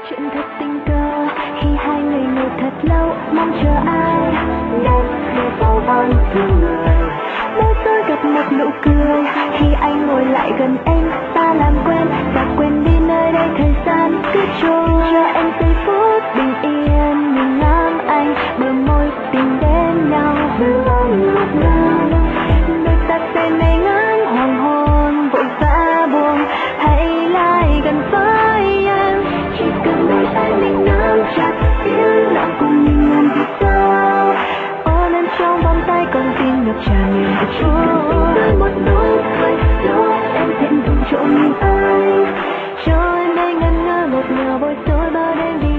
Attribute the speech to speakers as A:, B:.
A: chuyện thật tình cờ khi hai người ngồi thật lâu mong chờ ai đến khi vào ban thương người môi tôi gặp một nụ cười khi anh ngồi lại gần em ta làm quen và quên đi nơi đây thời gian cứ trôi cho em giây phút bình yên mình ngắm anh bờ môi tìm đến nhau vương ngọt ngào đôi ta say mê ngắm hoàng hôn vội vã buông hãy lại gần với em chỉ cần đôi tay mình nắm chặt tiếng lòng của mình làm gì sao ôm em trong vòng tay con tim ngập tràn niềm vui chỉ cần với một nụ cười lúc em thêm đủ chỗ mình anh cho em đây ngẩn ngơ ngọt ngào bối rối bao đêm vì